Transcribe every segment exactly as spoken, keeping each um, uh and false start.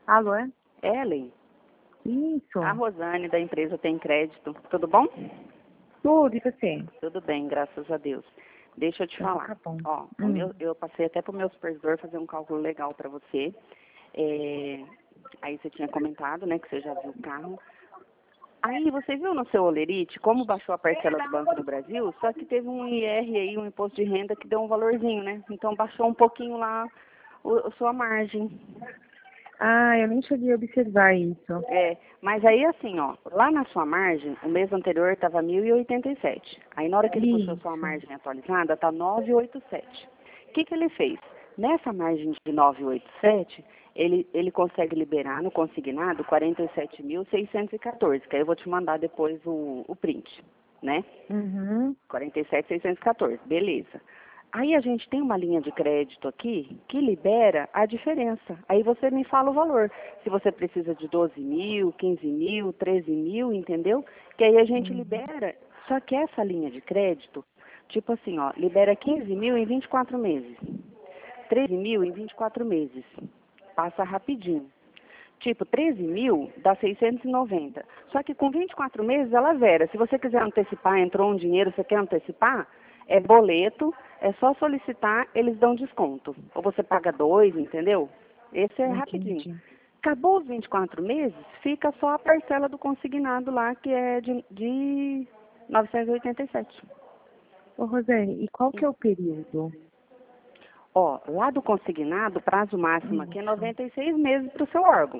Alô, é? Ellen, Isso. a Rosane da empresa Tem Crédito. Tudo bom? Tudo, e você? Tudo bem, graças a Deus. Deixa eu te Então falar. tá bom. Ó, o Hum. meu, eu passei até para o meu supervisor fazer um cálculo legal para você. É, aí você tinha comentado, né, que você já viu o carro. Aí você viu no seu Olerite como baixou a parcela do Banco do Brasil, só que teve um I R aí, um imposto de renda que deu um valorzinho, né? Então baixou um pouquinho lá o, a sua margem. Ah, eu nem cheguei a observar isso. É, mas aí assim, ó, lá na sua margem, o mês anterior estava mil e oitenta e sete. Aí na hora que ele puxou a sua Isso. margem atualizada, está novecentos e oitenta e sete. O que, que ele fez? Nessa margem de novecentos e oitenta e sete, ele, ele consegue liberar no consignado quarenta e sete mil seiscentos e quatorze, que aí eu vou te mandar depois o, o print, né? Uhum. quarenta e sete mil seiscentos e quatorze, beleza. Aí a gente tem uma linha de crédito aqui que libera a diferença. Aí você me fala o valor. Se você precisa de doze mil, quinze mil, treze mil, entendeu? Que aí a gente Uhum. libera. Só que essa linha de crédito, tipo assim, ó, libera quinze mil em vinte e quatro meses. treze mil em vinte e quatro meses. Passa rapidinho. Tipo, treze mil dá seiscentos e noventa. Só que com vinte e quatro meses ela zera. Se você quiser antecipar, entrou um dinheiro, você quer antecipar, é boleto, é só solicitar, eles dão desconto. Ou você paga dois, entendeu? Esse é rapidinho. Entendi. Acabou os vinte e quatro meses, fica só a parcela do consignado lá, que é de, de novecentos e oitenta e sete. Ô, Rosane, e qual que é o período? Ó, lá do consignado, prazo máximo aqui é Isso. noventa e seis meses para o seu órgão,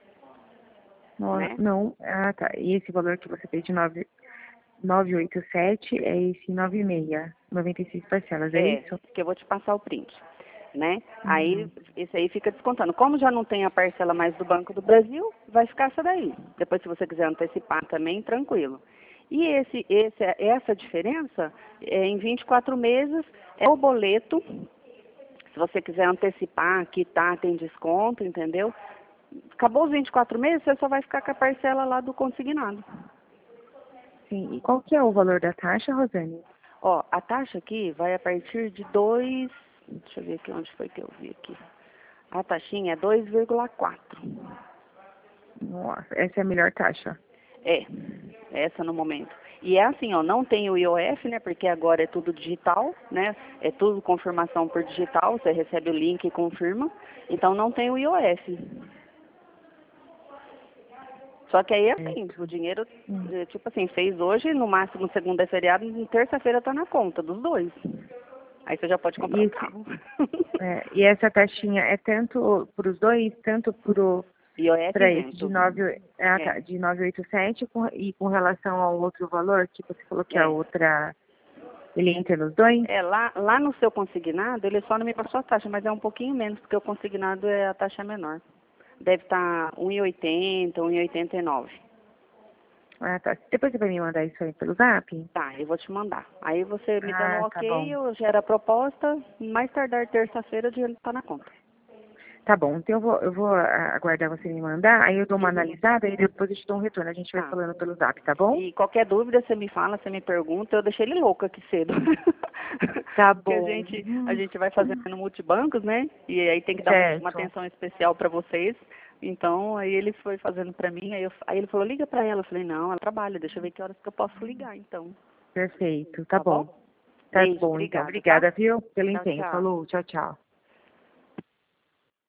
Não, né? não, ah, tá. E esse valor que você fez de nove novecentos e oitenta e sete é esse nove e meia, noventa e seis parcelas, é É, isso? que eu vou te passar o print, né? Aí, Uhum. esse aí fica descontando. Como já não tem a parcela mais do Banco do Brasil, vai ficar essa daí. Depois, se você quiser antecipar também, tranquilo. E esse, esse, essa diferença, é, em vinte e quatro meses, é o boleto. Se você quiser antecipar, quitar, tem desconto, entendeu? Acabou os vinte e quatro meses, você só vai ficar com a parcela lá do consignado. Sim, e qual que é o valor da taxa, Rosane? Ó, a taxa aqui vai a partir de dois. Deixa eu ver aqui onde foi que eu vi aqui. A taxinha é dois vírgula quatro. Nossa, essa é a melhor taxa. É, essa no momento. E é assim, ó, não tem o I O F, né? Porque agora é tudo digital, né? É tudo confirmação por digital, você recebe o link e confirma. Então não tem o I O F. Só que aí é assim, o Certo. dinheiro, Hum. eh, tipo assim, fez hoje, no máximo segunda é feriado, em terça-feira tá na conta dos dois. Aí você já pode comprar E, o esse, carro. é, e essa taxinha é tanto para os dois, tanto I O F para esse de isento. nove, ah, É, tá, de novecentos e oitenta e sete com, e com relação ao outro valor, que você falou que a é. outra, ele entra nos dois? É, lá, lá no seu consignado, ele só não me passou a taxa, mas é um pouquinho menos, porque o consignado é a taxa menor. Deve estar um e oitenta, um e oitenta e nove. Ah, tá. Depois você vai me mandar isso aí pelo Zap? Tá, eu vou te mandar. Aí você me dando um Ah, tá ok, bom. eu gero a proposta, mais tardar terça-feira o dinheiro está na conta. Tá bom, então eu vou, eu vou ah, aguardar você me mandar, aí eu dou uma Uhum. analisada e depois eu te dou um retorno. A gente vai Tá. falando pelo Zap, tá bom? E qualquer dúvida você me fala, você me pergunta, eu deixei ele louco aqui cedo. Tá Porque a bom. gente, a Hum, gente vai fazendo multibancos, né? E aí tem que dar uma, uma certo. atenção especial para vocês. Então, aí ele foi fazendo para mim, aí, eu, aí ele falou, liga para ela. Eu falei, não, ela trabalha, deixa eu ver que horas que eu posso ligar, então. Perfeito, tá Tá bom? bom. Tá Beijo, bom, então. obrigada, tá? Obrigada, viu, pelo Tchau, empenho. tchau. Falou, tchau, tchau.